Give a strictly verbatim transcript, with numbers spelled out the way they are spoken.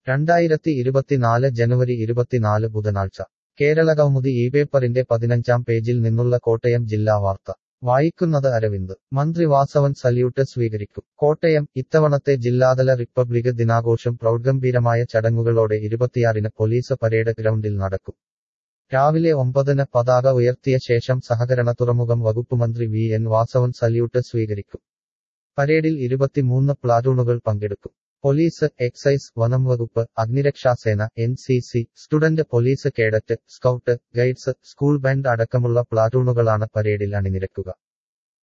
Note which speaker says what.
Speaker 1: രണ്ടായിരത്തി ഇരുപത്തിനാല് ജനുവരി ഇരുപത്തിനാല് ബുധനാഴ്ച കേരളകൗമുദി ഈ പേപ്പറിന്റെ പതിനഞ്ചാം പേജിൽ നിന്നുള്ള കോട്ടയം ജില്ലാ വാർത്ത വായിക്കുന്നത് അരവിന്ദ് മന്ത്രി വാസവൻ സല്യൂട്ട് സ്വീകരിക്കും കോട്ടയം ഇത്തവണത്തെ ജില്ലാതല റിപ്പബ്ലിക് ദിനാഘോഷം പ്രൗഢഗംഭീരമായ ചടങ്ങുകളോടെ ഇരുപത്തിയാറിന് പോലീസ് പരേഡ് ഗ്രൗണ്ടിൽ നടക്കും രാവിലെ ഒമ്പതിന് പതാക ഉയർത്തിയ ശേഷം സഹകരണ തുറമുഖം വകുപ്പ് മന്ത്രി വി എൻ വാസവൻ സല്യൂട്ട് സ്വീകരിക്കും പരേഡിൽ ഇരുപത്തിമൂന്ന് പ്ലാറ്റൂണുകൾ പങ്കെടുക്കും പോലീസ് എക്സൈസ് വനം വകുപ്പ് അഗ്നിരക്ഷാസേന N C C student police cadet scout guides school band അടക്കമുള്ള പ്ലാറ്റൂണുകളാണ് പരേഡിൽ അണിനിരക്കുക